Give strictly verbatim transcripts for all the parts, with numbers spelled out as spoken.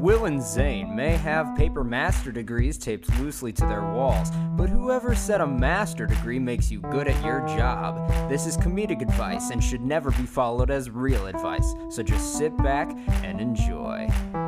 Will and Zane may have paper master degrees taped loosely to their walls, but whoever said a master degree makes you good at your job? This is comedic advice and should never be followed as real advice, so just sit back and enjoy.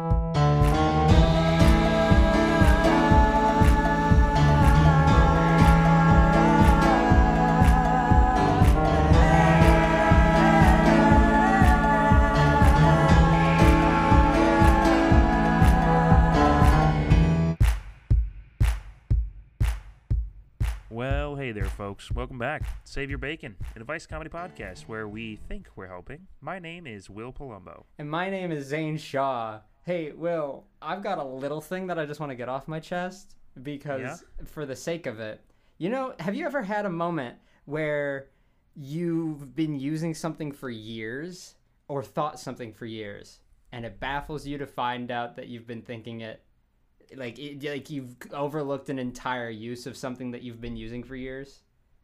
Well, hey there, folks. Welcome back. Save Your Bacon, an advice comedy podcast where we think we're helping. My name is Will Palumbo. And my name is Zane Shaw. Hey, Will, I've got a little thing that I just want to get off my chest because, Yeah? for the sake of it, you know, have you ever had a moment where you've been using something for years or thought something for years, and it baffles you to find out that you've been thinking it? Like, it, like you've overlooked an entire use of something that you've been using for years.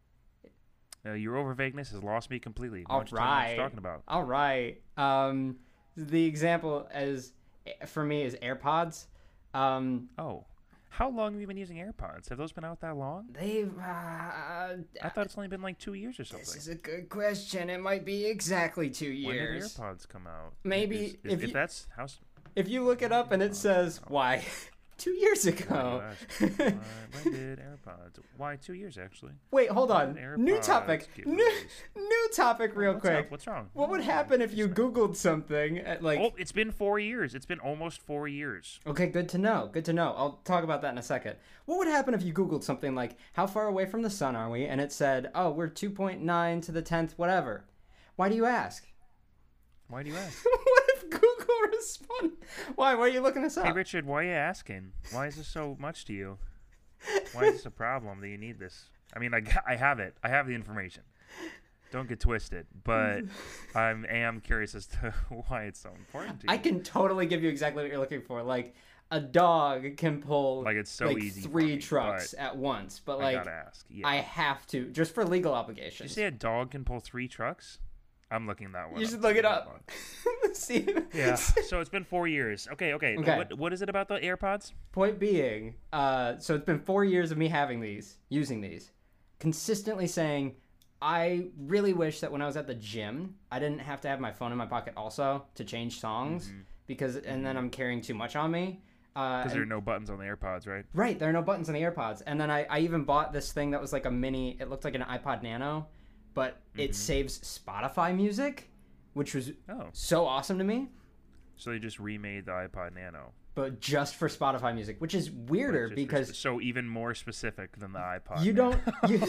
Uh, your over vagueness has lost me completely. Why All don't you tell me what right. you're talking about? All right. Um, the example as for me is AirPods. Um, Oh, how long have you been using AirPods? Have those been out that long? they've. Uh, I thought it's only been like two years or something. this is a good question. It might be exactly two When did years. AirPods come out? Maybe Is- is- if if you- that's how. If you look it up and it says why, two years ago. Why, when did AirPods? Why two years actually? Wait, hold When on. did New AirPods topic. get New, released? new topic, real What's quick. up? What's wrong? What would Oh, happen if you it's fine. Googled something at like? Oh, it's been four years. It's been almost four years. Okay, good to know. Good to know. I'll talk about that in a second. What would happen if you Googled something like, how far away from the sun are we? And it said, oh, we're two point nine to the tenth, whatever. Why do you ask? Why do you ask? What if Google responded? Why? Why are you looking this up? Hey, Richard, why are you asking? Why is this so much to you? Why is this a problem that you need this? I mean, I, I have it. I have the information. Don't get twisted. But I am curious as to why it's so important to you. I can totally give you exactly what you're looking for. Like, a dog can pull Like, it's so like easy for three me, trucks but at once, but I like gotta ask. Yeah. I have to, just for legal Did you obligations. say a dog can pull three trucks? I'm looking that one You up. should look it Hold up. on. See? Yeah. So it's been four years. Okay, okay. Okay. What, what is it about the AirPods? Point being, uh, so it's been four years of me having these, using these, consistently saying, I really wish that when I was at the gym, I didn't have to have my phone in my pocket also to change songs, Mm-hmm. because, and then I'm carrying too much on me. Uh, Because and- there are no buttons on the AirPods, right? Right, there are no buttons on the AirPods. And then I, I even bought this thing that was like a mini, it looked like an iPod Nano, but it saves Spotify music, which was Oh. so awesome to me, So they just remade the iPod Nano. but just for Spotify music, which is weirder Just for because spe- so even more specific than the iPod. you Nano. don't, you,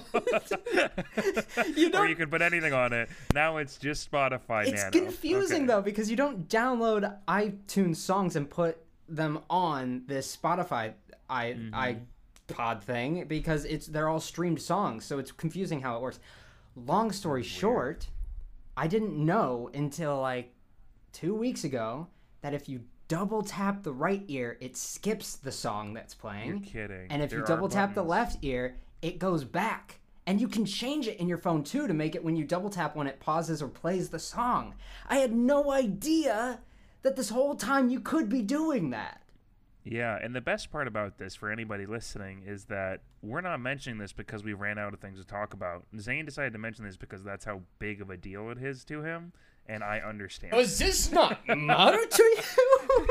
you Or don't, you could put anything on it. Now it's just Spotify it's Nano. confusing Okay. though, because you don't download iTunes songs and put them on this Spotify i Mm-hmm. iPod thing, because it's they're all streamed songs, so it's confusing how it works. Long story short, I didn't know until like two weeks ago that if you double tap the right ear, it skips the song that's playing. You're kidding. And if There you are double tap the buttons. left ear, it goes back. And you can change it in your phone too to make it when you double tap when it pauses or plays the song. I had no idea that this whole time you could be doing that. Yeah, and the best part about this for anybody listening is that we're not mentioning this because we ran out of things to talk about. Zane decided to mention this because that's how big of a deal it is to him, and I understand. Does this not matter to you?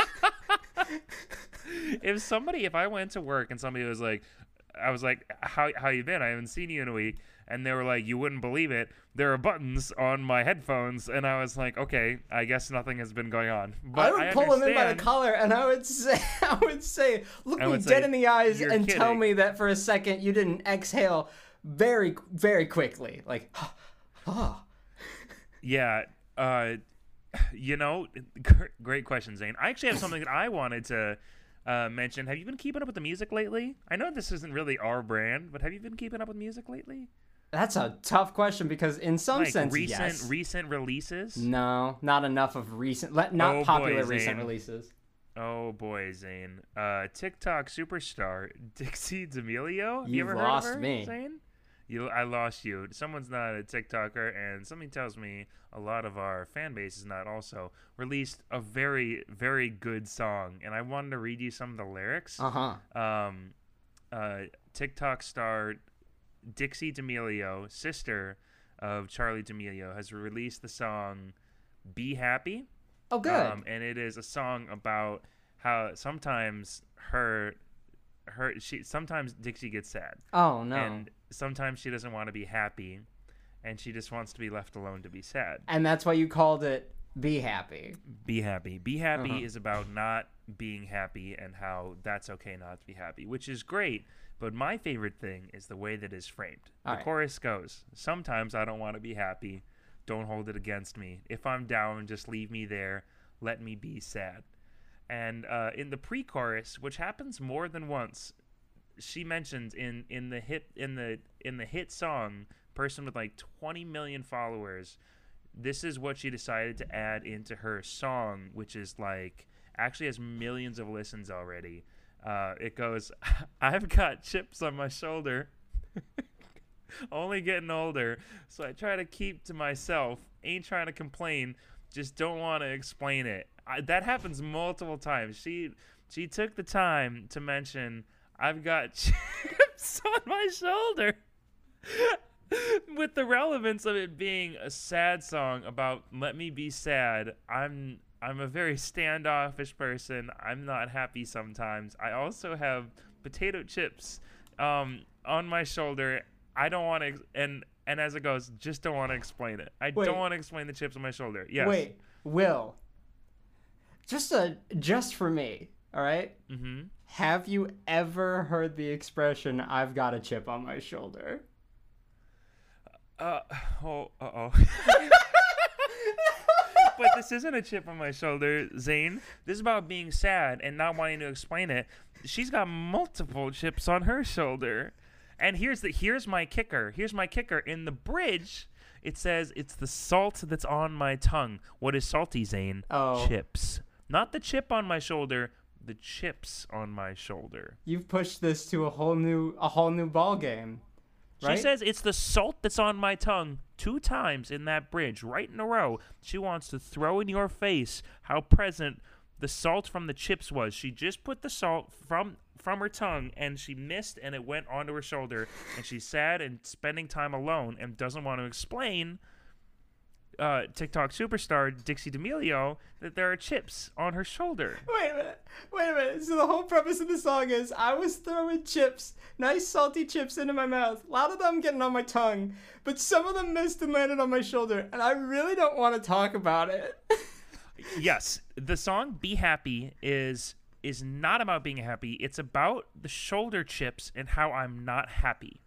If somebody, if I went to work and somebody was like, I was like, how how you been? I haven't seen you in a week. And they were like, you wouldn't believe it. There are buttons on my headphones. And I was like, okay, I guess nothing has been going on. But I would I pull him in by the understand- collar and I would say, I would say, look I me would dead say, in the eyes "You're and tell kidding." me that for a second you didn't exhale very, very quickly. Like, oh. Yeah. Uh, you know, gr- great question, Zane. I actually have something that I wanted to uh, mention. Have you been keeping up with the music lately? I know this isn't really our brand, but have you been keeping up with music lately? That's a tough question because in some Like sense, recent yes. recent releases? No, not enough of recent, le- not Oh, boy, popular recent Zane. releases. Oh boy, Zane. Uh, TikTok superstar Dixie D'Amelio. Have you You've ever lost heard of her, me. Zane? You, I lost you. Someone's not a TikToker, and something tells me a lot of our fan base is not also. Released a very, very good song, and I wanted to read you some of the lyrics. Uh huh. Um, uh, TikTok star Dixie D'Amelio, sister of Charlie D'Amelio, has released the song "Be Happy." Oh, good. Um, and it is a song about how sometimes her, her she sometimes Dixie gets sad. Oh no. And sometimes she doesn't want to be happy, and she just wants to be left alone to be sad. And that's why you called it "Be Happy." Be happy. Be happy Uh-huh. is about not being happy and how that's okay not to be happy, which is great. But my favorite thing is the way that it's framed. All the right. chorus goes, "Sometimes I don't want to be happy. Don't hold it against me. If I'm down, just leave me there. Let me be sad." And uh, in the pre-chorus, which happens more than once, she mentions in, in the hit in the in the hit song, person with like twenty million followers, this is what she decided to add into her song, which is like actually has millions of listens already. Uh, it goes, "I've got chips on my shoulder." Only getting older, so I try to keep to myself. Ain't trying to complain, just don't want to explain it. I, that happens multiple times. She she took the time to mention, "I've got chips on my shoulder," with the relevance of it being a sad song about let me be sad. I'm I'm a very standoffish person. I'm not happy sometimes. I also have potato chips um, on my shoulder. I don't want to, and and as it goes, just don't want to explain it. I Wait. don't want to explain the chips on my shoulder. Yes. Wait, Will. Just a just for me, all right? Mm-hmm. Have you ever heard the expression "I've got a chip on my shoulder"? Uh oh. Uh oh. But this isn't a chip on my shoulder, Zane. This is about being sad and not wanting to explain it. She's got multiple chips on her shoulder. And here's the here's my kicker. Here's my kicker. In the bridge, it says it's the salt that's on my tongue. What is salty, Zane? Oh. Chips. Not the chip on my shoulder, the chips on my shoulder. You've pushed this to a whole new a whole new ball game. Right? She says it's the salt that's on my tongue two times in that bridge, right in a row. She wants to throw in your face how present the salt from the chips was. She just put the salt from from her tongue, and she missed, and it went onto her shoulder. And she's sad and spending time alone and doesn't want to explain uh, TikTok superstar Dixie D'Amelio that there are chips on her shoulder. Wait a minute. Wait a minute. So the whole premise of the song is I was throwing chips, nice salty chips into my mouth. A lot of them getting on my tongue, but some of them missed and landed on my shoulder, and I really don't want to talk about it. Yes, the song "Be Happy" is is not about being happy. It's about the shoulder chips and how I'm not happy.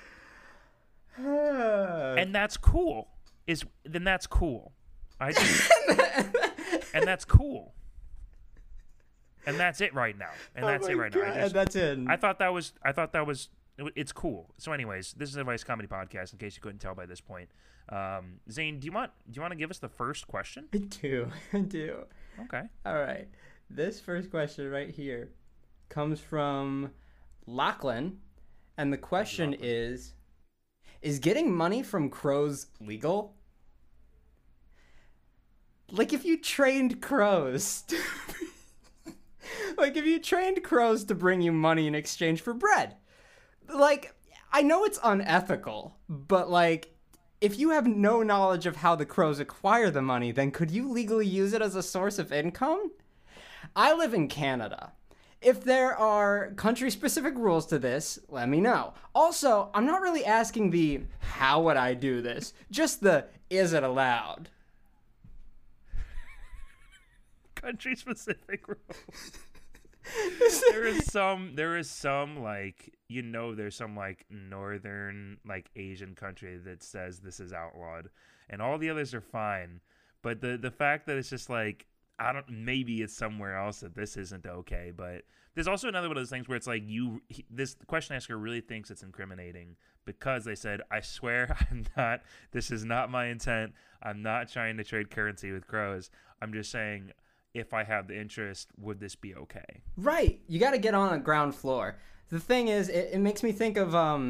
And that's cool. Is then that's cool. I just, and that's cool. And that's it right now. And that's Oh it my right now. I God, just, that's it. I thought that was I thought that was it's cool. So anyways, this is a Vice Comedy Podcast in case you couldn't tell by this point. Um, Zane, do you want do you want to give us the first question? I do. I do. Okay. All right. This first question right here comes from Lachlan, and the question is, is getting money from crows legal? Like if you trained crows to like if you trained crows to bring you money in exchange for bread. Like, I know it's unethical, but like if you have no knowledge of how the crows acquire the money, then could you legally use it as a source of income? I live in Canada. If there are country-specific rules to this, let me know. Also, I'm not really asking the how would I do this, just the is it allowed? Country specific rules. there is some there is some like you know there's some like northern like Asian country that says this is outlawed and all the others are fine, but the the fact that it's just like I don't maybe it's somewhere else that this isn't okay. But there's also another one of those things where it's like you he, this question asker really thinks it's incriminating because they said I swear I'm not this is not my intent, I'm not trying to trade currency with crows, I'm just saying if I have the interest, would this be okay? Right. You got to get on the ground floor. The thing is, it, it makes me think of um,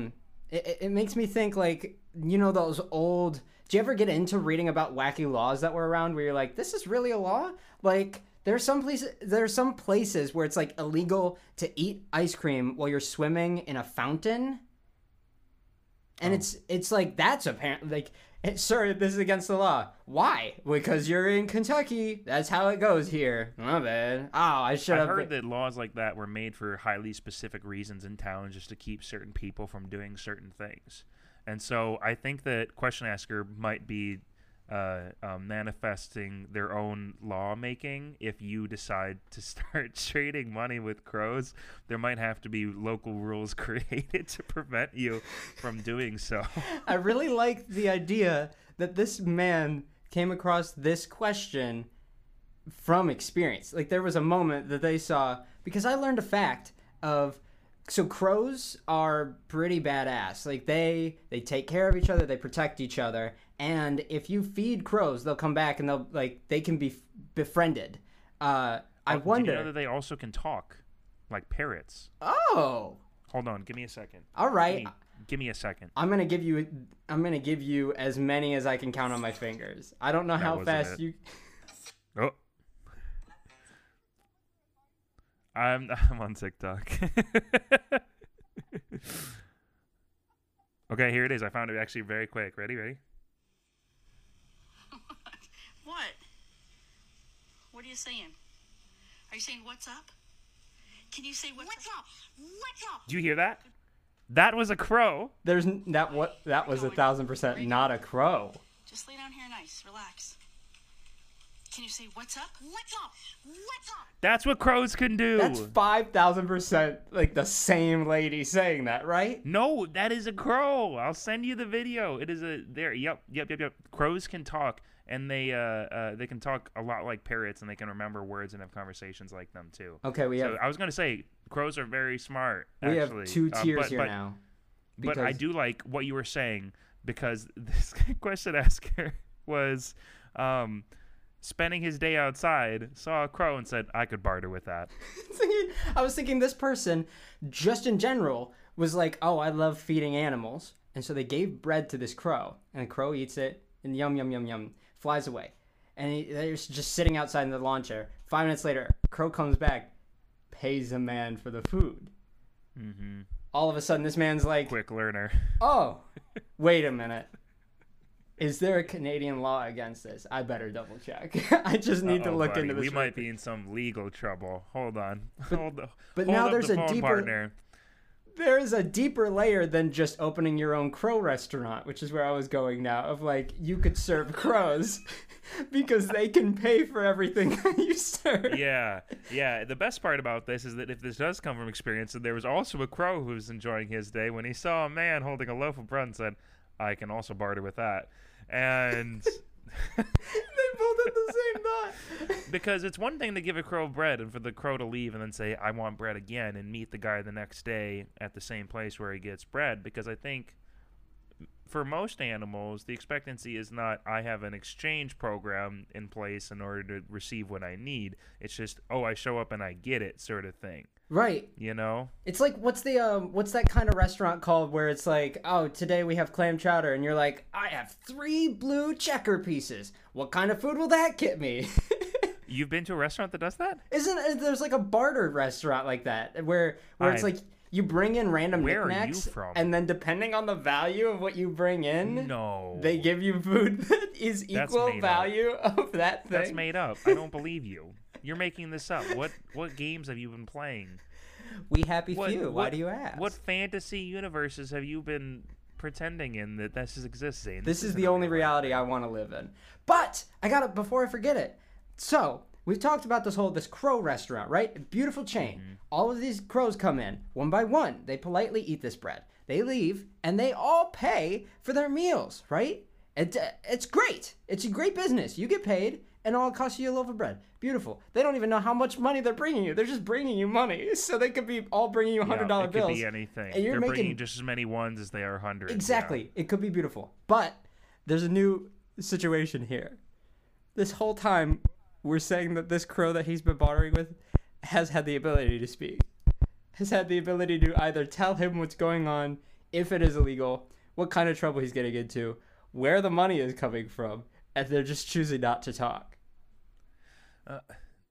It, it it makes me think, like, you know, those old. Do you ever get into reading about wacky laws that were around where you're like, this is really a law? Like, there's some places. There are some places where it's like illegal to eat ice cream while you're swimming in a fountain. And oh. it's it's like that's apparently like, hey, sir, this is against the law. Why? Because you're in Kentucky. That's how it goes here. My bad. Oh, I should have. I heard that laws like that were made for highly specific reasons in town, just to keep certain people from doing certain things. And so I think that question asker might be uh, um, manifesting their own lawmaking. If you decide to start trading money with crows, there might have to be local rules created to prevent you from doing so. I really like the idea that this man came across this question from experience. Like, there was a moment that they saw, because I learned a fact of, so crows are pretty badass. Like, they they take care of each other, they protect each other, and if you feed crows, they'll come back and they'll, like, they can be befriended. Uh, I oh, wonder. Do you know that they also can talk, like parrots? Oh. Hold on, give me a second. All right. Give me, give me a second. I'm gonna give you. I'm gonna give you as many as I can count on my fingers. I don't know That how wasn't fast it. you. Oh. I'm I'm on TikTok. Okay, here it is. I found it actually very quick. Ready? Ready? What? What are you saying? Are you saying what's up? Can you say what's, what's up? What's up? Did you hear that? That was a crow. There's n- that what that was a thousand percent not a crow. Just lay down here nice, relax. Can you say what's up? What's up? What's up? That's what crows can do. That's five thousand percent like the same lady saying that, right? No, that is a crow. I'll send you the video. It is a there. Yep, yep, yep, yep. Crows can talk, and they uh, uh they can talk a lot like parrots, and they can remember words and have conversations like them too. Okay, we so have. I was gonna say crows are very smart. We actually. have two Uh, tiers but, here but, now. But I because- do like what you were saying, because this question asker was um. spending his day outside, saw a crow and said, I could barter with that. I was thinking this person, just in general, was like, oh, I love feeding animals. And so they gave bread to this crow. And the crow eats it, and yum, yum, yum, yum, flies away. And he, they're just sitting outside in the lawn chair. Five minutes later, crow comes back, pays a man for the food. Mm-hmm. All of a sudden, this man's like, Quick learner. oh, wait a minute. Is there a Canadian law against this? I better double check. I just need Uh-oh, to look buddy. into this. We real might quick. be in some legal trouble. Hold on. But- hold the, but hold now up there's the a phone, deeper- partner. There is a deeper layer than just opening your own crow restaurant, which is where I was going now, of like, you could serve crows because they can pay for everything that you serve. Yeah, yeah. The best part about this is that if this does come from experience, that there was also a crow who was enjoying his day when he saw a man holding a loaf of bread and said, I can also barter with that. And They both had the same thought. because it's one thing to give a crow bread and for the crow to leave and then say, I want bread again, and meet the guy the next day at the same place where he gets bread. Because I think for most animals, the expectancy is not, I have an exchange program in place in order to receive what I need. It's just, oh, I show up and I get it, sort of thing. Right. You know? It's like, what's the um, what's that kind of restaurant called where it's like, oh, today we have clam chowder, and you're like, I have three blue checker pieces. What kind of food will that get me? You've been to a restaurant that does that? Isn't there's like a barter restaurant like that where where it's I- like you bring in random Where are you knickknacks, from? and then depending on the value of what you bring in, No. they give you food that is That's equal made value of that thing. That's made up. I don't believe you. You're making this up. What what games have you been playing? We happy What, few. Why what- do you ask? What fantasy universes have you been pretending in that this is existing? This is isn't the a only real life reality thing. I want to live in. But I got to before I forget it. So we've talked about this whole this crow restaurant, right? Beautiful chain. Mm-hmm. All of these crows come in one by one. They politely eat this bread. They leave, and they all pay for their meals, right? It, uh, it's great. It's a great business. You get paid, and all it costs you a loaf of bread. Beautiful. They don't even know how much money they're bringing you. They're just bringing you money, so they could be all bringing you Yeah, hundred dollar it bills. could be anything. And you're They're making- bringing just as many ones as they are hundreds. Exactly. It could be beautiful. But there's a new situation here. This whole time, we're saying that this crow that he's been bartering with has had the ability to speak. Has had the ability to either tell him what's going on if it is illegal, what kind of trouble he's getting into, where the money is coming from, and they're just choosing not to talk. Uh,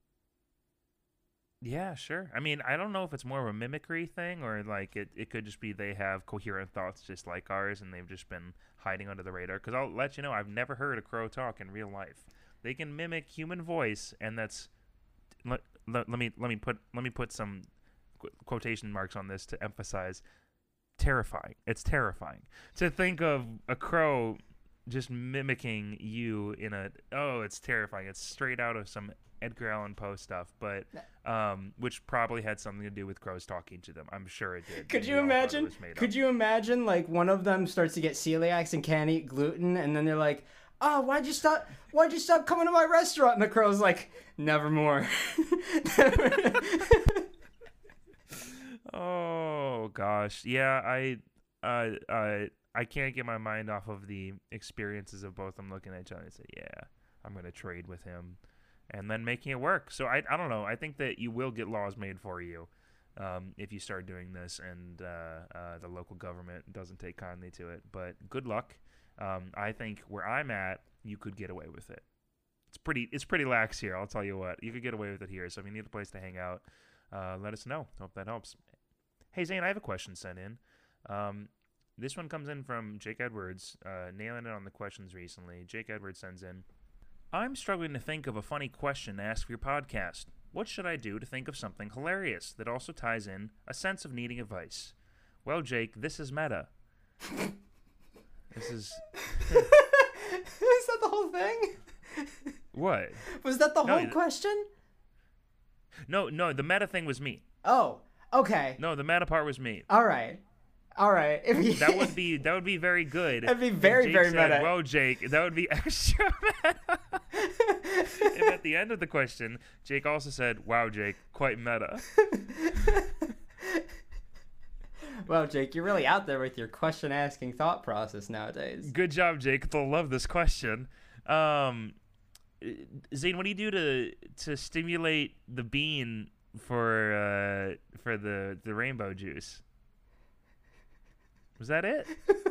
yeah, sure. I mean, I don't know if it's more of a mimicry thing or like it, it could just be they have coherent thoughts just like ours and they've just been hiding under the radar. Because I'll let you know, I've never heard a crow talk in real life. They can mimic human voice, and that's let, let, let me let me put let me put some qu- quotation marks on this to emphasize terrifying. It's terrifying to think of a crow just mimicking you in a oh, it's terrifying. It's straight out of some Edgar Allan Poe stuff, but um, which probably had something to do with crows talking to them. I'm sure it did. Could you imagine? Could you imagine like one of them starts to get celiacs and can't eat gluten, and then they're like, "Oh, why'd you stop? Why'd you stop coming to my restaurant?" And the crow's like, "Nevermore." Oh gosh, yeah. I uh, uh, I can't get my mind off of the experiences of both of them looking at each other and say, "Yeah, I'm gonna trade with him." And then making it work. So I I don't know. I think that you will get laws made for you um, if you start doing this, and uh, uh, the local government doesn't take kindly to it. But good luck. Um, I think where I'm at, you could get away with it. It's pretty it's pretty lax here. I'll tell you what. You could get away with it here. So if you need a place to hang out, uh, let us know. Hope that helps. Hey Zane, I have a question sent in. Um, this one comes in from Jake Edwards, uh, nailing it on the questions recently. Jake Edwards sends in. I'm struggling to think of a funny question to ask for your podcast. What should I do to think of something hilarious that also ties in a sense of needing advice? Well, Jake, this is meta. This is... Is that the whole thing? What? Was that the No, whole th- question? No, no, the meta thing was me. Oh, okay. No, the meta part was me. All right. All right. If he, That would be that would be very good. That'd be if very, Jake very said, meta. Well, Jake, that would be extra meta. If at the end of the question, Jake also said, "Wow, Jake, quite meta." Well, Jake, you're really out there with your question-asking thought process nowadays. Good job, Jake. They'll love this question. Um, Zane, what do you do to to stimulate the bean for uh, for the the rainbow juice? Was that it?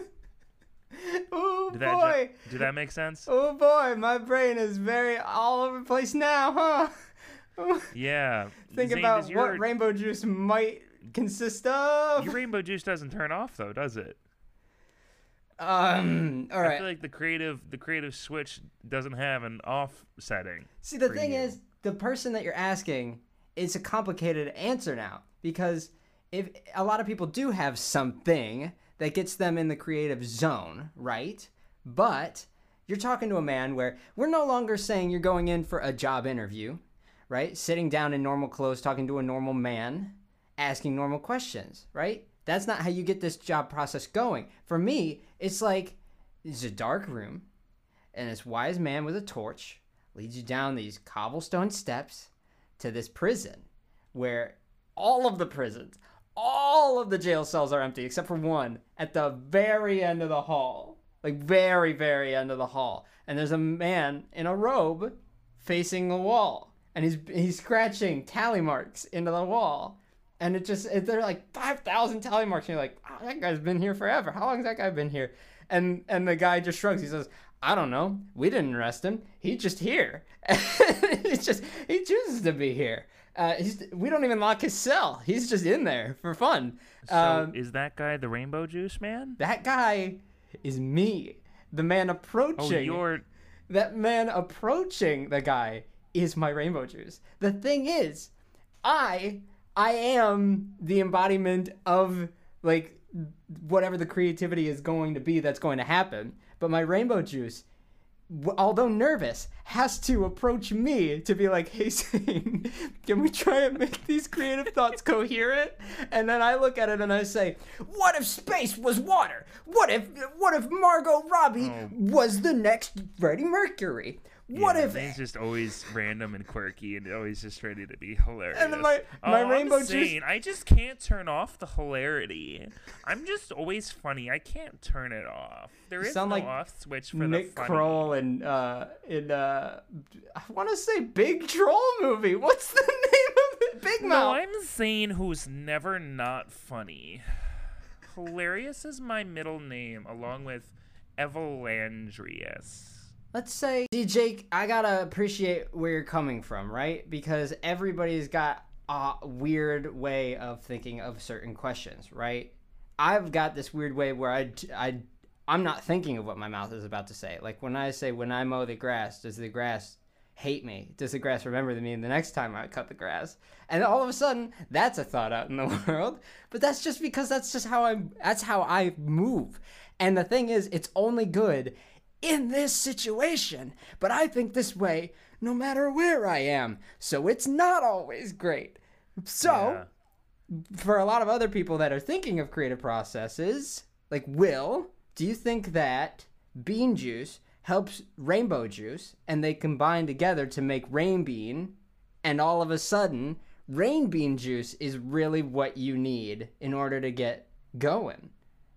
Oh Did that boy! ju- did that make sense? Oh boy, my brain is very all over the place now, huh? Yeah. Think Zane, about does your, what rainbow juice might consist of. your rainbow juice doesn't turn off though, does it? Um. All I right. feel like the creative the creative switch doesn't have an off setting. See, the for thing you. is, the person that you're asking is a complicated answer now, because if a lot of people do have something that gets them in the creative zone, right? But you're talking to a man where we're no longer saying you're going in for a job interview, right? Sitting down in normal clothes, talking to a normal man, asking normal questions, right? That's not how you get this job process going. For me, it's like, it's a dark room, and this wise man with a torch leads you down these cobblestone steps to this prison where all of the prisons, all of the jail cells are empty except for one at the very end of the hall. Like, very, very end of the hall. And there's a man in a robe facing the wall. And he's he's scratching tally marks into the wall. And it just, it, they're like five thousand tally marks. And you're like, oh, that guy's been here forever. How long has that guy been here? And and the guy just shrugs. He says, I don't know. We didn't arrest him. He's just here. It's just, he chooses to be here. Uh, he's, we don't even lock his cell. He's just in there for fun. So Um, is that guy the rainbow juice man? that guy is me. The man Oh, approaching. you're That man approaching the guy is my rainbow juice. The thing is, I I am the embodiment of like whatever the creativity is going to be that's going to happen. But my rainbow juice, w- although nervous, has to approach me to be like, hey, Zane, can we try and make these creative thoughts coherent? And then I look at it and I say, what if space was water? What if what if Margot Robbie Oh. was the next Freddie Mercury? What yeah, if... Zane's just always random and quirky and always just ready to be hilarious. And then my- my oh, rainbow I'm juice- Zane. I just can't turn off the hilarity. I'm just always funny. I can't turn it off. There is sound no like off switch for Nick the funny. Kroll in uh in uh I want to say Big Troll movie. What's the name of it? Big No, Mouth. I'm Zane, who's never not funny. Hilarious is my middle name, along with Evalandrius. Let's say, see, Jake, I gotta appreciate where you're coming from, right? Because everybody's got a weird way of thinking of certain questions, right? I've got this weird way where I, I, I'm not thinking of what my mouth is about to say. Like when I say, when I mow the grass, does the grass hate me? Does the grass remember me the next time I cut the grass? And all of a sudden, that's a thought out in the world. But that's just because that's just how I'm, that's how I move. And the thing is, it's only good in this situation, but I think this way no matter where I am, so it's not always great. So yeah. For a lot of other people that are thinking of creative processes, like Will, do you think that bean juice helps rainbow juice and they combine together to make rain bean, and all of a sudden rain bean juice is really what you need in order to get going?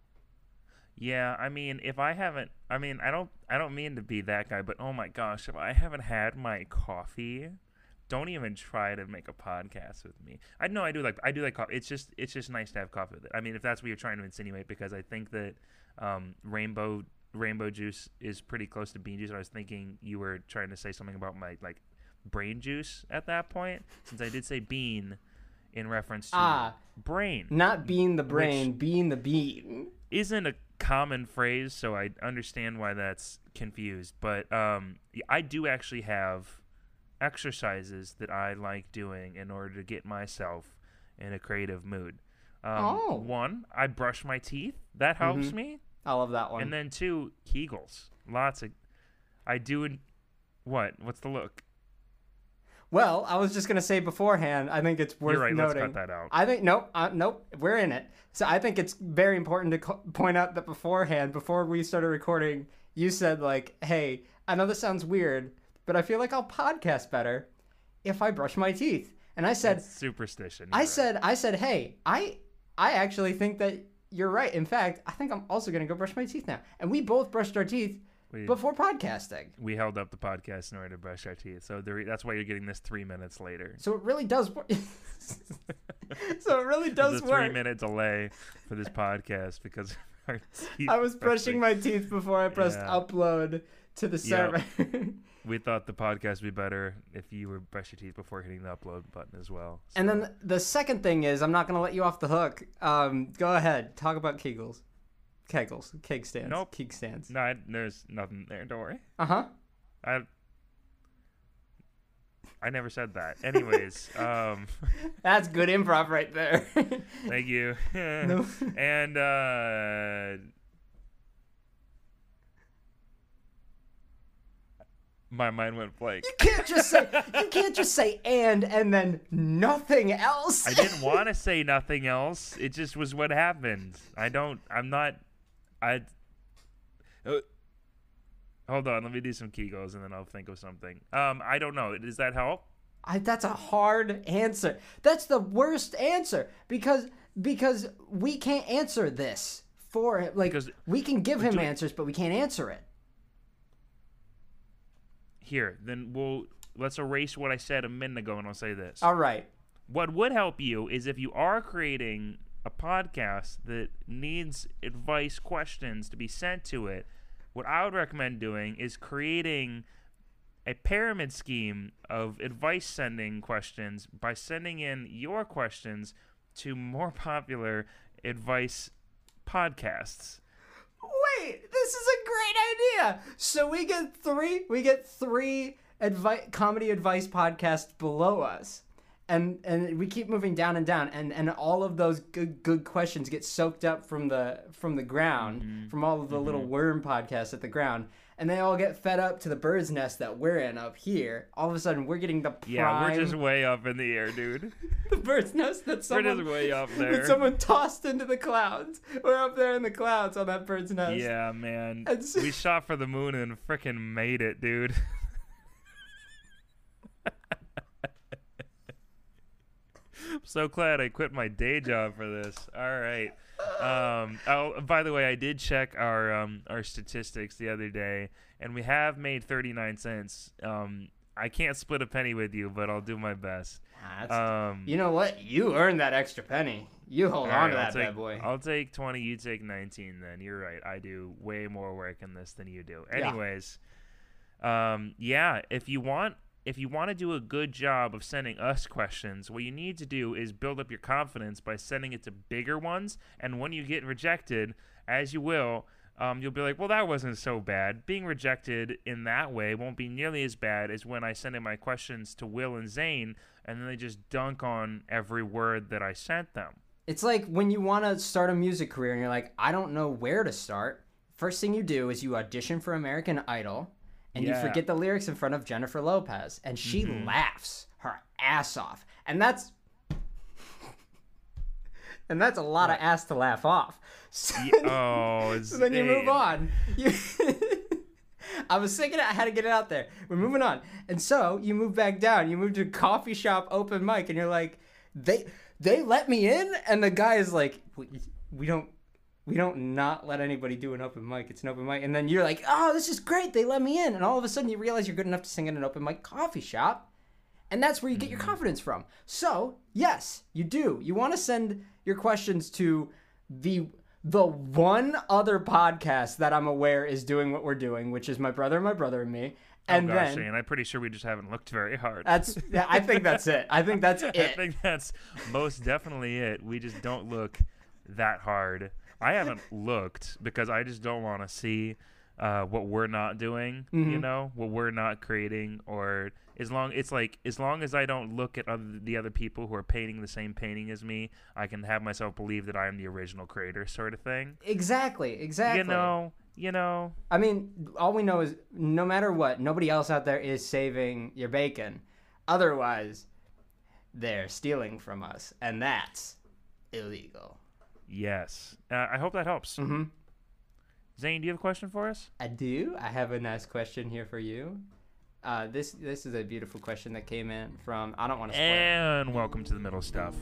Yeah, I mean, if I haven't, I mean, I don't, I don't mean to be that guy, but oh my gosh, if I haven't had my coffee, don't even try to make a podcast with me. I know I do like, I do like coffee. It's just, it's just nice to have coffee with it. I mean, if that's what you're trying to insinuate, because I think that um, rainbow, rainbow juice is pretty close to bean juice. I was thinking you were trying to say something about my like brain juice at that point, since I did say bean in reference to ah, brain, not being the brain, being the bean. Isn't a common phrase, so I understand why that's confused. But um, I do actually have exercises that I like doing in order to get myself in a creative mood. Um, oh. One, I brush my teeth. That helps mm-hmm. me. I love that one. And then two, Kegels. Lots of. I do. What? What's the look? Well, I was just gonna say beforehand, I think it's worth You're right, noting. let's cut that out. I think nope, uh, nope, we're in it. So I think it's very important to co- point out that beforehand, before we started recording, you said like, "Hey, I know this sounds weird, but I feel like I'll podcast better if I brush my teeth." And I said, That's superstition. I right. said, I said, "Hey, I, I actually think that you're right. In fact, I think I'm also gonna go brush my teeth now." And we both brushed our teeth we, before podcasting. We held up the podcast in order to brush our teeth, so the re- that's why you're getting this three minutes later. So it really does work. So it really does There's a work. three minute delay for this podcast because our teeth I was brushing brushing. my teeth before I pressed Yeah. upload to the server. Yep. We thought the podcast would be better if you would brush your teeth before hitting the upload button as well. So. And then the second thing is, I'm not going to let you off the hook. Um, go ahead. Talk about Kegels. Kegels. Keg stands. Nope. Keg stands. No, I, there's nothing there. Don't worry. Uh-huh. I I never said that. Anyways, um, That's good improv right there. thank you. No. And uh, my mind went blank. You can't just say you can't just say and and then nothing else. I didn't want to say nothing else. It just was what happened. I don't. I'm not. I. Uh, hold on. Let me do some Kegels and then I'll think of something. Um, I don't know. Does that help? I, that's a hard answer. That's the worst answer because because we can't answer this for him. Like Because we can give him doing- answers, but we can't answer it. Here, then we'll let's erase what I said a minute ago, and I'll say this. All right. What would help you is if you are creating a podcast that needs advice questions to be sent to it, what I would recommend doing is creating a pyramid scheme of advice sending questions by sending in your questions to more popular advice podcasts. Wait, this is a great idea. So we get three we get three advice comedy advice podcasts below us. And and we keep moving down and down, and, and all of those good good questions get soaked up from the from the ground, Mm-hmm. from all of the Mm-hmm. little worm podcasts at the ground, and they all get fed up to the bird's nest that we're in up here. All of a sudden, we're getting the prime, Yeah, we're just way up in the air, dude. the bird's nest that We're someone just way up that there. someone tossed into the clouds. We're up there in the clouds on that bird's nest. Yeah, man. And s- We shot for the moon and frickin' made it, dude. I'm so glad I quit my day job for this. All right. Um, oh, by the way, I did check our um, our statistics the other day, and we have made thirty-nine cents. Um, I can't split a penny with you, but I'll do my best. Ah, that's- Um, you know what? You earned that extra penny. You hold All on right, to I'll that take, bad boy. I'll take twenty. You take nineteen. Then you're right. I do way more work in this than you do. Yeah. Anyways, um, yeah. If you want, if you want to do a good job of sending us questions, what you need to do is build up your confidence by sending it to bigger ones. And when you get rejected, as you will, um, you'll be like, well, that wasn't so bad. Being rejected in that way won't be nearly as bad as when I send in my questions to Will and Zane, and then they just dunk on every word that I sent them. It's like when you want to start a music career and you're like, I don't know where to start. First thing you do is you audition for American Idol and Yeah. you forget the lyrics in front of Jennifer Lopez and she Mhm. laughs her ass off. And that's and that's a lot of ass to laugh off. So, Yeah, oh, so then you move Zane. on. You I was thinking I had to get it out there. We're moving on. And so you move back down. You move to coffee shop open mic and you're like, they they let me in? And the guy is like, we, we don't we don't not let anybody do an open mic. It's an open mic. And then you're like, oh, this is great. They let me in. And all of a sudden you realize you're good enough to sing in an open mic coffee shop. And that's where you get your confidence from. So, yes, you do. You want to send your questions to the the one other podcast that I'm aware is doing what we're doing, which is My Brother and My Brother and Me. And oh gosh, then Shane, I'm pretty sure we just haven't looked very hard. that's yeah, I think that's it. I think that's I it. think that's most definitely it. We just don't look that hard. I haven't looked because I just don't want to see uh, what we're not doing, you Mhm. know, what we're not creating, or as long it's like as long as I don't look at other, the other people who are painting the same painting as me, I can have myself believe that I am the original creator, sort of thing. Exactly, exactly. You know, you know. I mean, all we know is no matter what, nobody else out there is saving your bacon. Otherwise, they're stealing from us, and that's illegal. Yes. Uh, I hope that helps. Mm-hmm. Zane, do you have a question for us? I do. I have a nice question here for you. Uh, this this is a beautiful question that came in from. I don't want to spoil. And welcome to the middle stuff.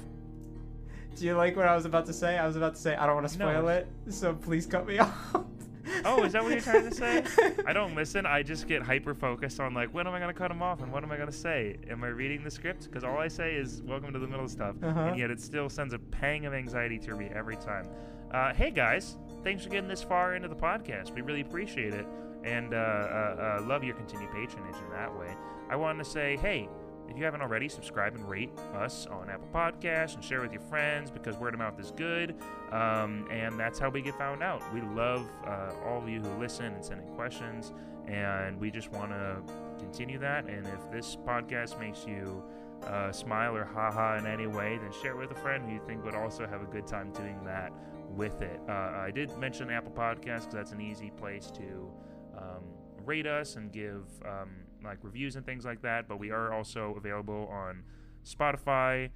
Do you like what I was about to say? I was about to say I don't want to spoil No. it, so please cut me off. Oh, is that what you're trying to say? I don't listen. I just get hyper focused on like, when am I going to cut him off and what am I going to say? Am I reading the script? Because all I say is welcome to the middle stuff. Uh-huh. And yet it still sends a pang of anxiety to me every time. Uh, hey, guys. Thanks for getting this far into the podcast. We really appreciate it. And uh, uh, uh, love your continued patronage in that way. I wanted to say, hey, if you haven't already, subscribe and rate us on Apple Podcasts and share with your friends because word of mouth is good. Um, and that's how we get found out. We love uh, all of you who listen and send in questions. And we just want to continue that. And if this podcast makes you uh, smile or haha in any way, then share it with a friend who you think would also have a good time doing that with it. Uh, I did mention Apple Podcasts because that's an easy place to um, rate us and give um, like reviews and things like that, but we are also available on Spotify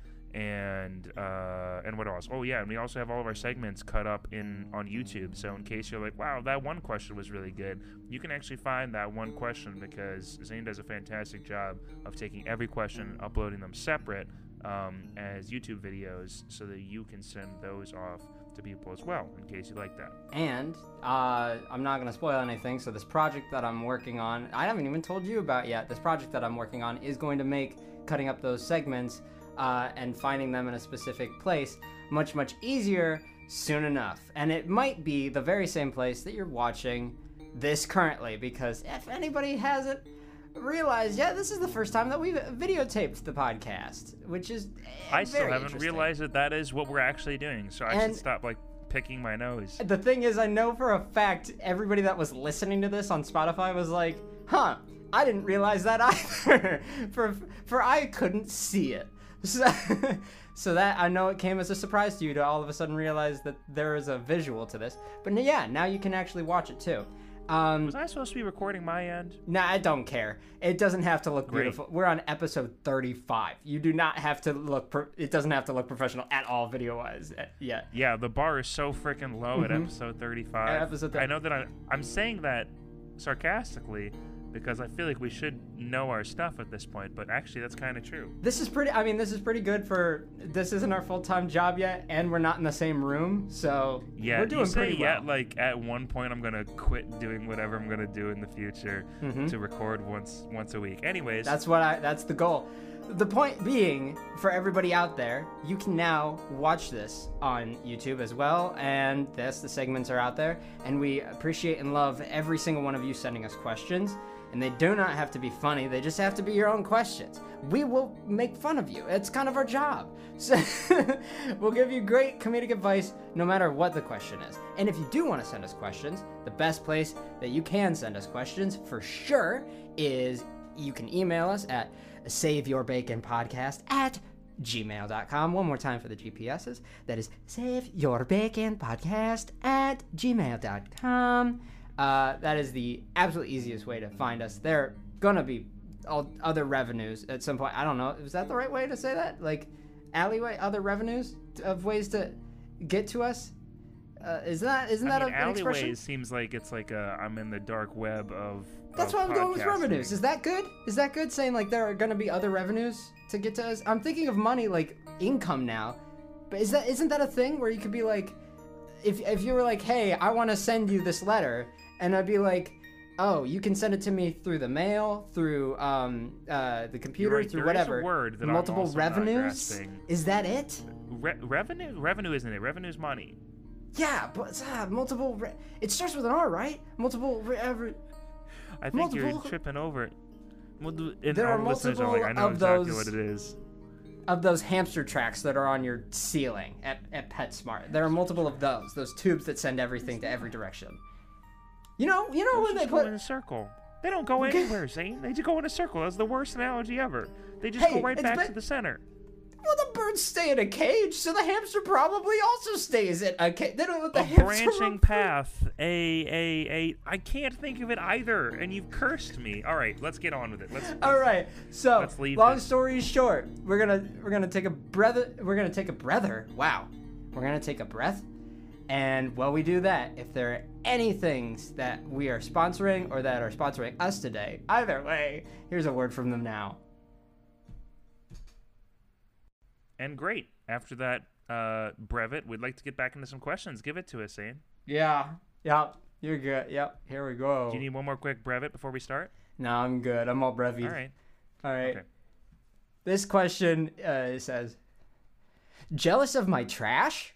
and uh, and what else? Oh yeah, and we also have all of our segments cut up in on YouTube. So in case you're like, wow, that one question was really good, you can actually find that one question because Zane does a fantastic job of taking every question and uploading them separate um, as YouTube videos so that you can send those off to people as well, in case you like that. And uh, I'm not going to spoil anything, so this project that I'm working on, I haven't even told you about yet. This project that I'm working on is going to make cutting up those segments uh, and finding them in a specific place much, much easier soon enough. And it might be the very same place that you're watching this currently, because if anybody hasn't realized, yeah, this is the first time that we've videotaped the podcast, which is uh, I still very haven't interesting. realized that that is what we're actually doing, so I And- should stop like picking my nose. The thing is, I know for a fact everybody that was listening to this on Spotify was like, huh, I didn't realize that either. for for I couldn't see it. So, so that I know it came as a surprise to you to all of a sudden realize that there is a visual to this. But yeah, now you can actually watch it too. Um, Was I supposed to be recording my end? Nah, I don't care. It doesn't have to look Great. beautiful. We're on episode thirty-five. You do not have to look. Pro- it doesn't have to look professional at all, video-wise. uh, Yet. Yeah, the bar is so freaking low at Mhm. episode thirty-five. At episode thir- I know that I, I'm saying that sarcastically because I feel like we should know our stuff at this point, but actually that's kind of true. This is pretty. I mean, this is pretty good for. This isn't our full-time job yet, and we're not in the same room, so Yeah, we're doing you say pretty yeah, well. like at one point I'm gonna quit doing whatever I'm gonna do in the future Mhm. to record once once a week. Anyways, That's what I. That's the goal. The point being, for everybody out there, you can now watch this on YouTube as well, and yes, the segments are out there, and we appreciate and love every single one of you sending us questions, and they do not have to be funny, they just have to be your own questions. We will make fun of you. It's kind of our job. So we'll give you great comedic advice no matter what the question is. And if you do want to send us questions, the best place that you can send us questions for sure is you can email us at saveyourbaconpodcast at gmail dot com. One more time for the G P Ss. That is saveyourbaconpodcast at gmail dot com. Uh, that is the absolute easiest way to find us. There are gonna be all other revenues at some point. I don't know. Is that the right way to say that? Like alleyway, other revenues of ways to get to us? Uh, is that isn't I that mean, a, an expression? alleyways seems like it's like a, I'm in the dark web of. That's of why I'm going with podcasting. revenues. Is that good? Is that good? Saying like there are gonna be other revenues to get to us. I'm thinking of money like income now, but is that isn't that a thing where you could be like, if if you were like, hey, I want to send you this letter, and I'd be like, oh, you can send it to me through the mail, through um uh the computer, right, through there is a whatever. word that I'm Multiple also not revenues. grasping. Is that it? Re- revenue, revenue, isn't it? Revenue's money. Yeah, but uh, multiple. Re- it starts with an R, right? Multiple. Re- every- I think you're Multiple- tripping over it. Well, do- and There all are the listeners are like, multiple I know of exactly those- what it is. of those hamster tracks that are on your ceiling at, at PetSmart. There are multiple of those, those tubes that send everything to every direction. You know, you know Those when they just go put in a circle. They don't go anywhere, Zane. They just go in a circle. That's the worst analogy ever. They just Hey, go right it's back been- to the center. well, the birds stay in a cage, so the hamster probably also stays in a cage. They don't let the A hamster branching run free. path. A a a. I can't think of it either, and you've cursed me. All right, let's get on with it. Let's. let's All right, so let's leave long this. story short, we're gonna we're gonna take a breath. We're gonna take a breather. Wow, we're gonna take a breath, and while we do that, if there are any things that we are sponsoring or that are sponsoring us today, either way, here's a word from them now. And great. After that uh, brevet, we'd like to get back into some questions. Give it to us, Zane. Yeah, yep, you're good. Yep, here we go. Do you need one more quick brevet before we start? No, I'm good. I'm all brevied. All right. All right. Okay. This question uh, says, jealous of my trash?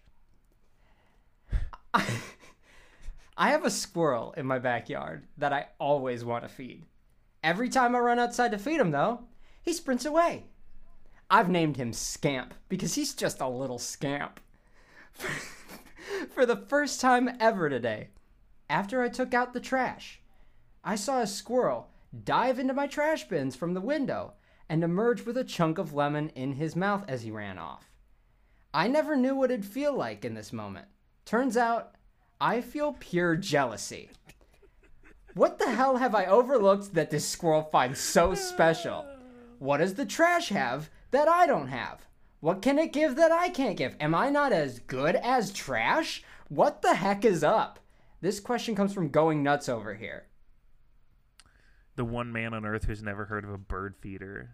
I, I have a squirrel in my backyard that I always want to feed. Every time I run outside to feed him, though, he sprints away. I've named him Scamp because he's just a little scamp. For the first time ever today, after I took out the trash, I saw a squirrel dive into my trash bins from the window and emerge with a chunk of lemon in his mouth as he ran off. I never knew what it'd feel like in this moment. Turns out, I feel pure jealousy. What the hell have I overlooked that this squirrel finds so special? What does the trash have that I don't have? What can it give that I can't give? Am I not as good as trash? What the heck is up? This question comes from Going Nuts over here. The one man on earth who's never heard of a bird feeder.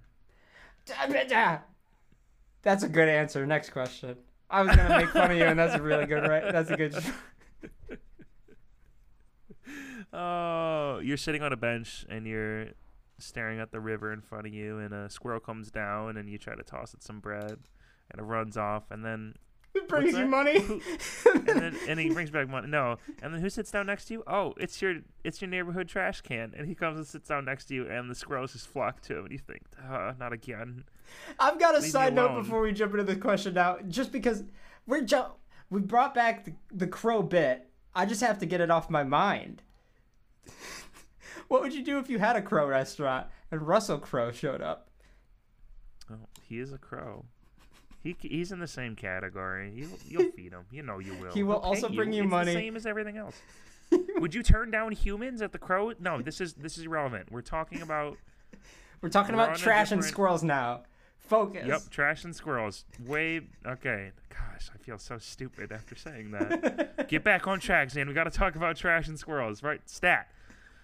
That's a good answer. Next question. I was gonna make fun of you, and that's a really good right. That's a good. Oh, you're sitting on a bench and you're staring at the river in front of you, and a squirrel comes down, and you try to toss it some bread, and it runs off, and then It brings What's you that? money. Who- and then and he brings back money. No, and then who sits down next to you? Oh, it's your it's your neighborhood trash can, and he comes and sits down next to you, and the squirrels just flock to him, and you think, uh, not again. I've got a Leave me side note alone. before we jump into the question now, just because we're ju- we brought back the, the crow bit. I just have to get it off my mind. What would you do if you had a crow restaurant and Russell Crowe showed up? Oh, he is a crow. He he's in the same category. You you'll feed him. You know you will. He will He'll pay also bring you it's money. The same as everything else. Would you turn down humans at the crow? No, this is this is irrelevant. We're talking about We're talking We're about on a trash and different- squirrels now. Focus. yep, trash and squirrels. Way okay. Gosh, I feel so stupid after saying that. Get back on track, Zane. We got to talk about trash and squirrels, right? Stat.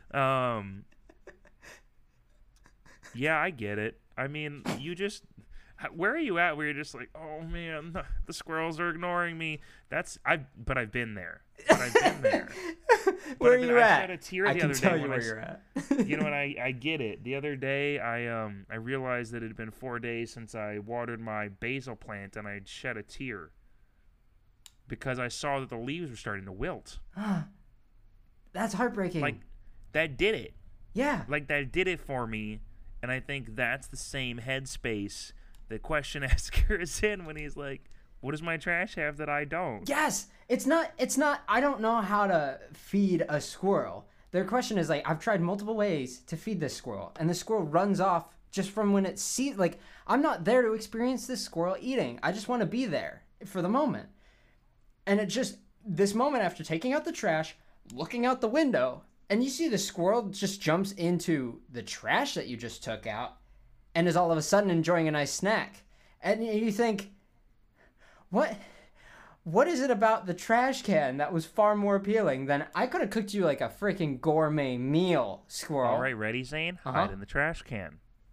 Um. Yeah, I get it. I mean, you just How- Where are you at? Where you're just like, oh man, the, the squirrels are ignoring me. That's I. But I've been there. But I've been there. Where are I've been- you I at? shed a tear I the can other tell day you when I where s- you're at. you know what? I, I get it. The other day, I um I realized that it had been four days since I watered my basil plant, and I had shed a tear because I saw that the leaves were starting to wilt. That's heartbreaking. Like that did it. yeah. Like that did it for me, and I think that's the same headspace that question asker is in when he's like, "What does my trash have that I don't?" Yes, it's not. It's not. I don't know how to feed a squirrel. Their question is like, I've tried multiple ways to feed this squirrel, and the squirrel runs off just from when it sees. Like, I'm not there to experience this squirrel eating. I just want to be there for the moment. And it just this moment after taking out the trash, looking out the window, and you see the squirrel just jumps into the trash that you just took out, and is all of a sudden enjoying a nice snack, and you think, what? What is it about the trash can that was far more appealing than I could have cooked you like a freaking gourmet meal, squirrel? All right, ready, Zane? Uh-huh. Hide in the trash can.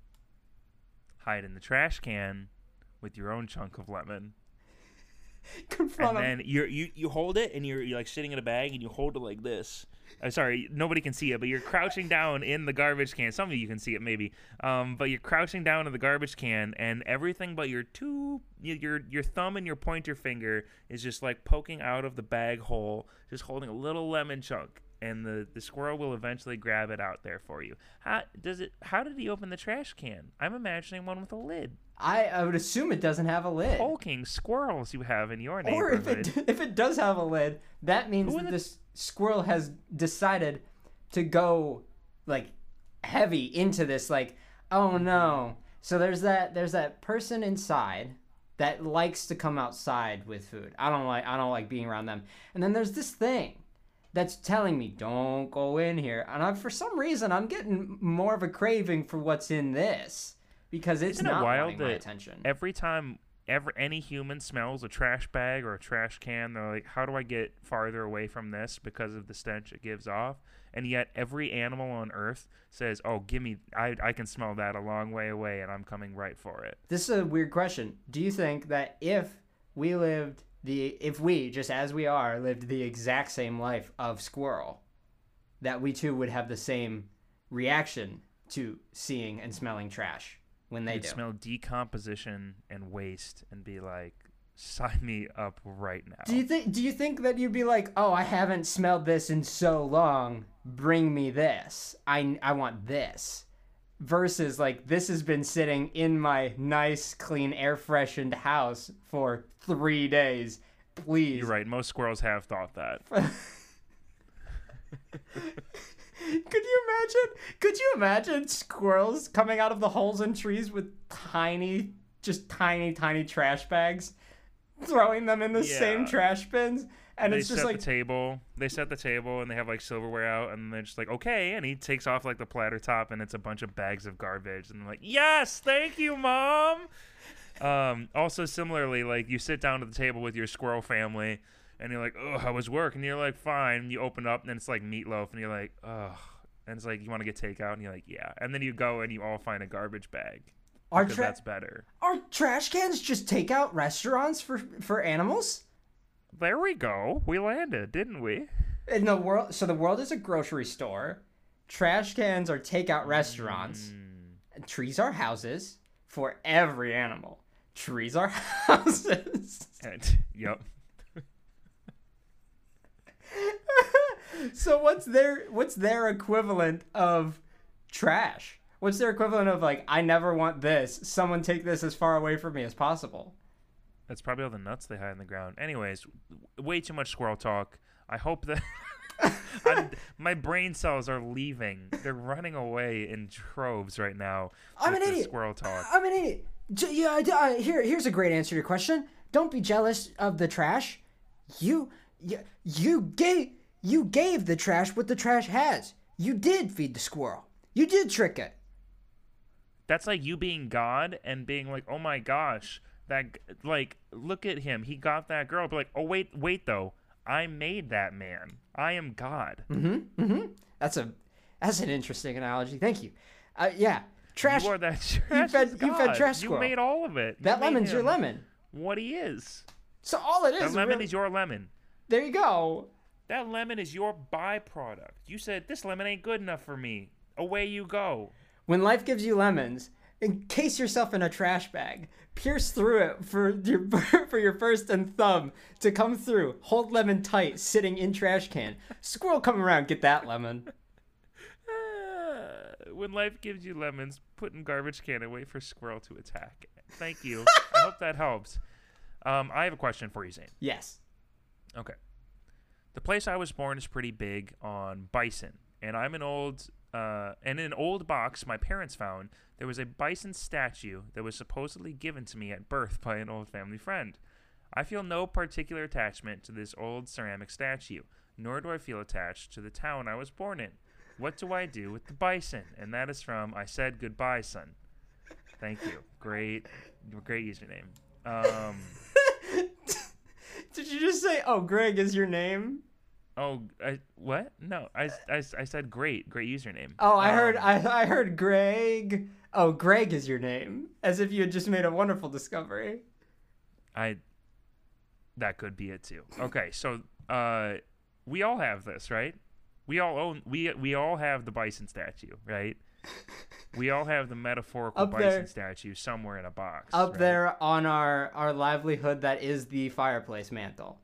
Hide in the trash can with your own chunk of lemon. Confront And him. then you're, you you hold it, and you're, you're like sitting in a bag, and you hold it like this. I'm sorry, nobody can see it, but you're crouching down in the garbage can. Some of you can see it maybe, um, but you're crouching down in the garbage can, and everything but your two, your your thumb and your pointer finger is just like poking out of the bag hole, just holding a little lemon chunk, and the, the squirrel will eventually grab it out there for you. How does it? How did he open the trash can? I'm imagining one with a lid. I, I would assume it doesn't have a lid. Poking squirrels you have in your Or if neighborhood. it if it does have a lid, that means Who in that the- this squirrel has decided to go like heavy into this. Like, oh no! So there's that there's that person inside that likes to come outside with food. I don't like I don't like being around them. And then there's this thing that's telling me don't go in here. And I, for some reason, I'm getting more of a craving for what's in this because it's Isn't it not wild wanting my that attention. every time ever any human smells a trash bag or a trash can, they're like, how do I get farther away from this because of the stench it gives off? And yet every animal on earth says, oh, give me, I, I can smell that a long way away, and I'm coming right for it. This is a weird question. Do you think that if we lived the if we just as we are lived the exact same life of squirrel, that we too would have the same reaction to seeing and smelling trash when they You'd do? smell decomposition and waste and be like, sign me up right now. Do you think do you think that you'd be like, "Oh, I haven't smelled this in so long. Bring me this. I I want this." Versus like, this has been sitting in my nice, clean, air freshened house for three days. Please. You're right. Most squirrels have thought that. Could you imagine? Could you imagine squirrels coming out of the holes in trees with tiny, just tiny, tiny trash bags, throwing them in the same Yeah. trash bins, and they it's just set like, the table. They set the table, and they have like silverware out, and they're just like, okay. And he takes off like the platter top, and it's a bunch of bags of garbage. And they're like, yes, thank you, mom. Um, also, similarly, like you sit down to the table with your squirrel family, and you're like, oh, how was work? And you're like, fine. And you open up, and it's like meatloaf, and you're like, oh. And it's like, you want to get takeout, and you're like, yeah. And then you go, and you all find a garbage bag. are, Because tra- that's better. are trash cans just takeout restaurants for for animals? There we go. We landed, didn't we? In the world, so the world is a grocery store. Trash cans are takeout restaurants. And trees are houses for every animal. Trees are houses. And, yep. So what's their what's their equivalent of trash? What's their equivalent of like, I never want this. Someone take this as far away from me as possible. That's probably all the nuts they hide in the ground. Anyways, w- way too much squirrel talk. I hope that I'm, my brain cells are leaving. They're running away in troves right now. I'm with an this idiot. Squirrel talk. I'm an idiot. J- yeah, I, I, here, here's a great answer to your question. Don't be jealous of the trash. You, you, you gave, you gave the trash what the trash has. You did feed the squirrel. You did trick it. That's like you being God and being like, oh my gosh, that g- like look at him. He got that girl. But like, oh wait, wait though. I made that man. I am God. Mm-hmm. Mm-hmm. That's a, that's an interesting analogy. Thank you. Uh, yeah. Trash. You are that trash. fed- you fed god. trash You squirrel. made all of it. You That made lemon's your him lemon. What he is. So all it That is. lemon really- is your lemon. There you go. That lemon is your byproduct. You said this lemon ain't good enough for me. Away you go. When life gives you lemons, encase yourself in a trash bag. Pierce through it for your for your first and thumb to come through. Hold lemon tight, sitting in trash can. Squirrel come around, get that lemon. Uh, when life gives you lemons, put in garbage can and wait for squirrel to attack. Thank you. I hope that helps. Um, I have a question for you, Zane. Yes. Okay. The place I was born is pretty big on bison, and I'm an old, uh, and in an old box my parents found, there was a bison statue that was supposedly given to me at birth by an old family friend. I feel no particular attachment to this old ceramic statue, nor do I feel attached to the town I was born in. What do I do with the bison? And that is from I Said Goodbye, Son. Thank you. Great, great username. Um... Did you just say, oh, Greg is your name? Oh, I, what? No, I, I, I said great, great username. Oh, I Um, heard I, I heard Greg. Oh, Greg is your name. As if you had just made a wonderful discovery. I, that could be it too. Okay, so uh, we all have this, right? We all own, we we all have the bison statue, right? We all have the metaphorical Up bison there. statue somewhere in a box. Up right? there on our, our livelihood that is the fireplace mantle.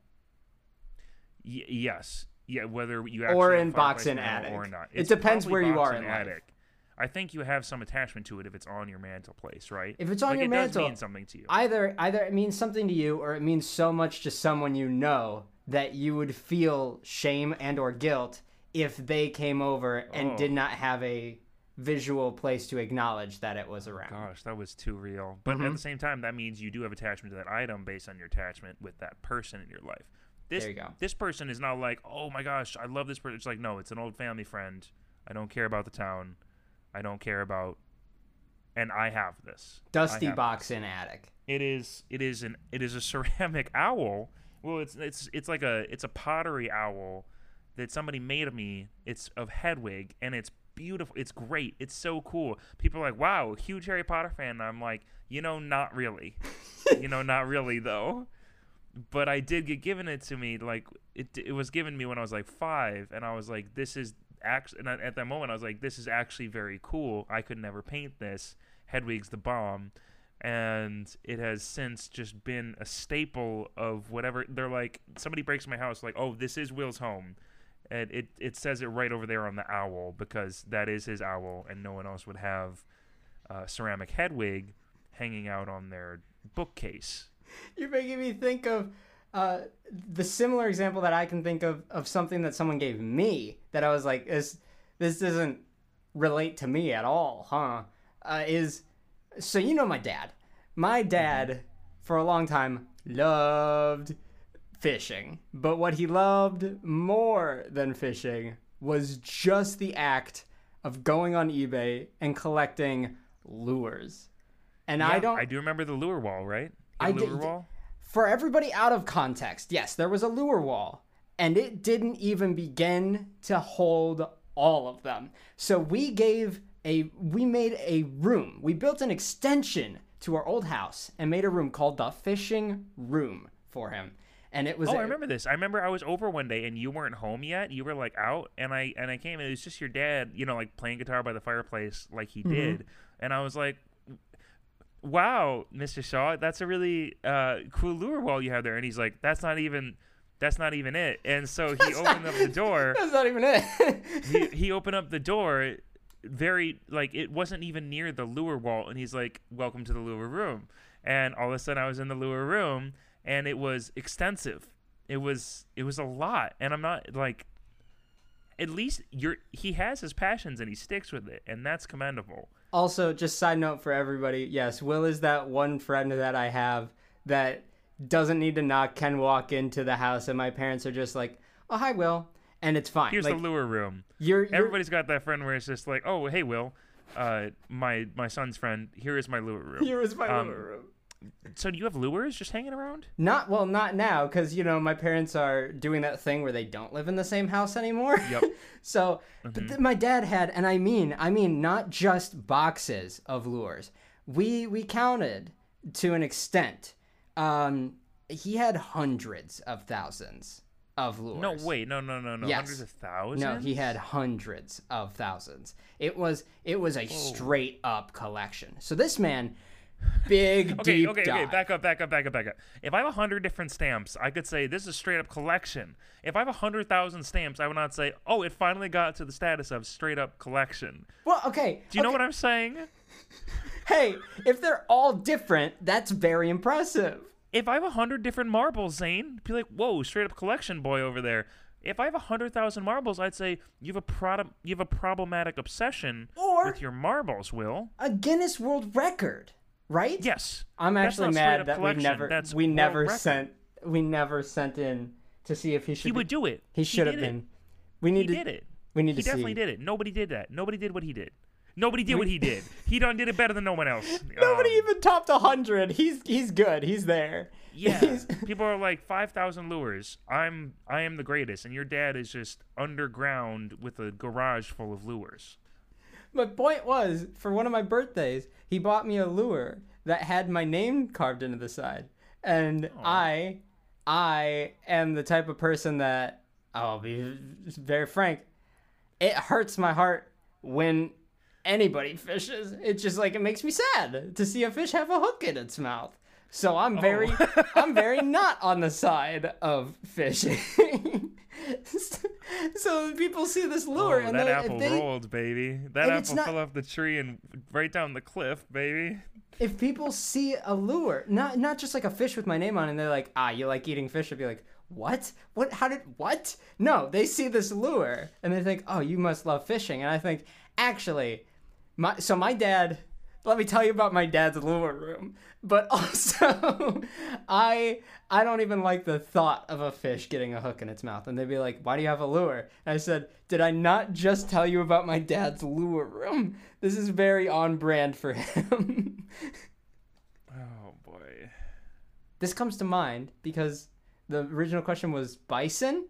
Y- yes. Yeah, whether you Or actually have in a box fireplace and mantle attic. or not. It It's depends probably where you box are and in life. attic. I think you have some attachment to it if it's on your mantle place, right? If it's on like your it mantle, does mean something to you. Either either it means something to you or it means so much to someone you know that you would feel shame and or guilt if they came over and Oh. did not have a visual place to acknowledge that it was around. Gosh, that was too real. But Mm-hmm. at the same time, that means you do have attachment to that item based on your attachment with that person in your life. This, There you go. This person is not like, oh my gosh, I love this person. It's like, no, it's an old family friend. I don't care about the town. I don't care about, and I have this. I Dusty have box in attic. It is. It is an. It is a ceramic owl. Well, it's it's it's like a it's a pottery owl that somebody made of me. It's of Hedwig, and it's beautiful. It's great. It's so cool. People are like, wow, huge Harry Potter fan. And I'm like, you know, not really. you know, not really though. But I did get given it to me. Like it. It was given me when I was like five, and I was like, this is actually. And at that moment, I was like, this is actually very cool. I could never paint this. Hedwig's the bomb. And it has since just been a staple of whatever. They're like, somebody breaks my house, like, oh, this is Will's home. And it, it says it right over there on the owl because that is his owl, and no one else would have uh, ceramic Hedwig hanging out on their bookcase. You're making me think of uh, the similar example that I can think of of something that someone gave me that I was like, this, this doesn't relate to me at all, huh? Uh, is, so you know my dad. My dad, for a long time, loved fishing. But what he loved more than fishing was just the act of going on eBay and collecting lures. And Yeah, I don't... I do remember the lure wall, right? The I lure did- wall? For everybody out of context, yes, there was a lure wall, and it didn't even begin to hold all of them. So we gave a, we made a room. We built an extension to our old house and made a room called the fishing room for him. And it was, Oh, a- I remember this. I remember I was over one day and you weren't home yet. You were like out, and I and I came and it was just your dad, you know, like playing guitar by the fireplace like he Mm-hmm. did. And I was like, "Wow, Mister Shaw, that's a really uh, cool lure wall you have there." And he's like, "That's not even, that's not even it." And so he opened up the door. that's not even it. he he opened up the door, very like it wasn't even near the lure wall, and he's like, "Welcome to the lure room." And all of a sudden, I was in the lure room. And it was extensive. It was it was a lot. And I'm not like at least you're he has his passions and he sticks with it, and that's commendable. Also, just side note for everybody, yes, Will is that one friend that I have that doesn't need to knock, can walk into the house, and my parents are just like, oh, hi, Will, and it's fine. Here's like, the lure room. You're, you're, Everybody's got that friend where it's just like, oh, hey, Will, uh, my my son's friend, here is my lure room. here is my Um, lure room. So do you have lures just hanging around? Not well, not now, because you know my parents are doing that thing where they don't live in the same house anymore. Yep. So, but th- my dad had, and I mean, I mean, not just boxes of lures. We we counted to an extent. Um, he had hundreds of thousands of lures. No, wait, no, no, no, no. Yes. Hundreds of thousands? No, he had hundreds of thousands. It was it was a straight up collection. So this man, big Okay, deep okay, dive. okay. Back up, back up, back up, back up. If I have a hundred different stamps, I could say this is a straight up collection. If I have a hundred thousand stamps, I would not say, oh, it finally got to the status of straight up collection. Well, okay. Do you know okay. what I'm saying? Hey, if they're all different, that's very impressive. If I have a hundred different marbles, Zane, be like, whoa, straight up collection boy over there. If I have a hundred thousand marbles, I'd say you have a product, you have a problematic obsession Or- with your marbles, Will. A Guinness World Record, right? Yes. I'm That's actually not straight mad up that we collection, never that's we world never record. sent we never sent in to see if he should He be- would do it. He should have did it. been. We He need to did it. we need He to definitely see. did it. Nobody did that. Nobody did what he did. Nobody did what he did. He done did it better than no one else. Nobody Um, even topped one hundred. He's he's good. He's there. Yeah. He's- People are like five thousand lures. I'm I am the greatest, and your dad is just underground with a garage full of lures. My point was, for one of my birthdays, he bought me a lure that had my name carved into the side. And I I am the type of person that, I'll be very frank, it hurts my heart when anybody fishes. It's just like, it makes me sad to see a fish have a hook in its mouth. So I'm very I'm very not on the side of fishing. So people see this lure Oh, and that they, apple if they, rolled, baby. That and it's apple not- fell off the tree and right down the cliff, baby. if people see a lure, not not just like a fish with my name on it, and they're like, ah, you like eating fish, I'd be like, what? What? How did, what? No, they see this lure and they think, oh, you must love fishing. And I think, actually, my so my dad, let me tell you about my dad's lure room. But also, I I don't even like the thought of a fish getting a hook in its mouth. And they'd be like, why do you have a lure? And I said, did I not just tell you about my dad's lure room? This is very on brand for him. Oh boy. This comes to mind because the original question was bison.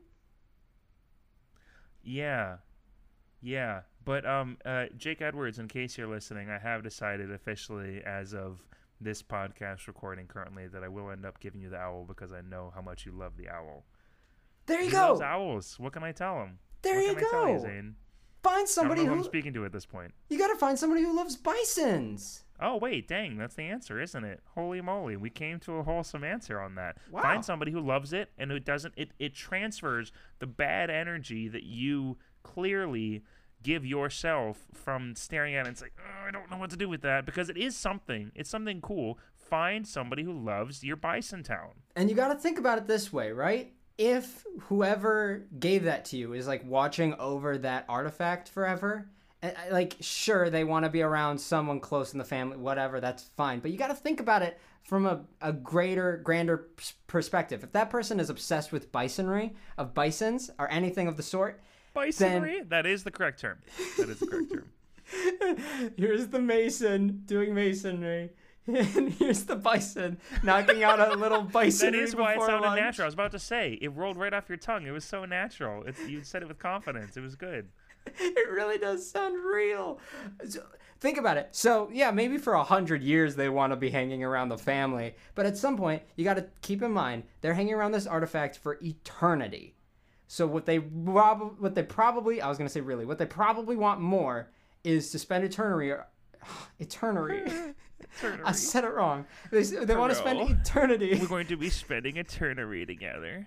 Yeah. Yeah. But um uh Jake Edwards, in case you're listening, I have decided officially as of this podcast recording currently that I will end up giving you the owl because I know how much you love the owl. There you He go. loves owls. What can I tell him? There what you can I tell you, go. Zane? Find I don't somebody know who I'm who speaking to at this point. you got to find somebody who loves bisons. Oh, wait, dang, that's the answer, isn't it? Holy moly, we came to a wholesome answer on that. Wow. Find somebody who loves it and who doesn't, it, it transfers the bad energy that you clearly give yourself from staring at it and say, oh, I don't know what to do with that, because it is something. It's something cool. Find somebody who loves your bison town. And you got to think about it this way, right? If whoever gave that to you is like watching over that artifact forever, and uh, like sure they want to be around someone close in the family, whatever, that's fine. But you got to think about it from a, a greater, grander p- perspective. If that person is obsessed with bisonry, of bisons, or anything of the sort, Bisonry? That is the correct term. That is the correct term. here's the mason doing masonry. And here's the bison knocking out a little bison. That is why it sounded lunch. natural. I was about to say, it rolled right off your tongue. It was so natural. It's, you said it with confidence. It was good. It really does sound real. So, think about it. So yeah, maybe for a hundred years they want to be hanging around the family, but at some point you got to keep in mind they're hanging around this artifact for eternity. So what they prob- what they probably I was gonna say really what they probably want more is to spend eternity. Eternity. Eternity. I said it wrong. They, they want to spend Bro. eternity. We're going to be spending eternity together.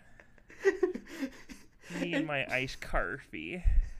Me and my iced coffee.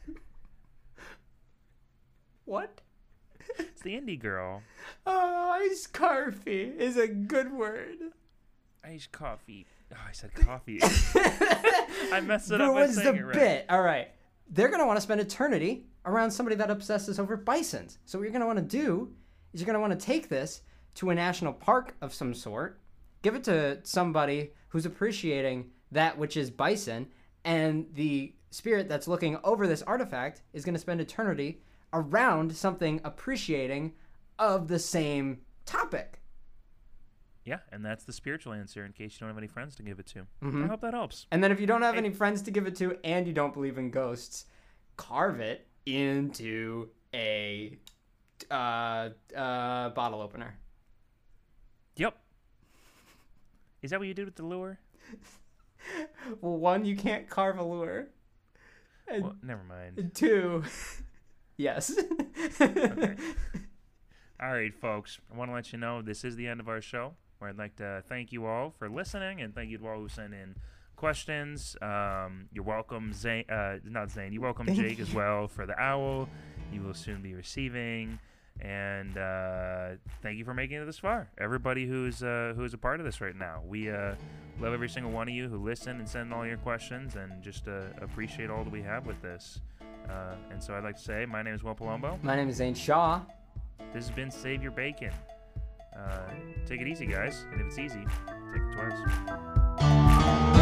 What? It's the indie girl. Oh, ice coffee is a good word. Iced coffee. Oh, I said coffee. I messed it up by Ruins saying the it right. bit. All right. They're going to want to spend eternity around somebody that obsesses over bisons. So what you're going to want to do is you're going to want to take this to a national park of some sort, give it to somebody who's appreciating that which is bison, and the spirit that's looking over this artifact is going to spend eternity around something appreciating of the same topic. Yeah, and that's the spiritual answer in case you don't have any friends to give it to. Mm-hmm. I hope that helps. And then if you don't have Hey. any friends to give it to and you don't believe in ghosts, carve it into a uh, uh, bottle opener. Yep. Is that what you did with the lure? Well, one, you can't carve a lure. And Well, never mind. and two, yes. Okay. All right, folks. I want to let you know this is the end of our show, where I'd like to thank you all for listening and thank you to all who sent in questions. Um, you're welcome, Zane. Uh, not Zane. You're welcome, Thank Jake, you. as well, for the owl. You will soon be receiving. And uh, thank you for making it this far. Everybody who's uh, who is a part of this right now. We uh, love every single one of you who listen and send all your questions, and just uh, appreciate all that we have with this. Uh, and so I'd like to say, my name is Will Palumbo. My name is Zane Shaw. This has been Save Your Bacon. Uh, take it easy, guys. And if it's easy, take it twice.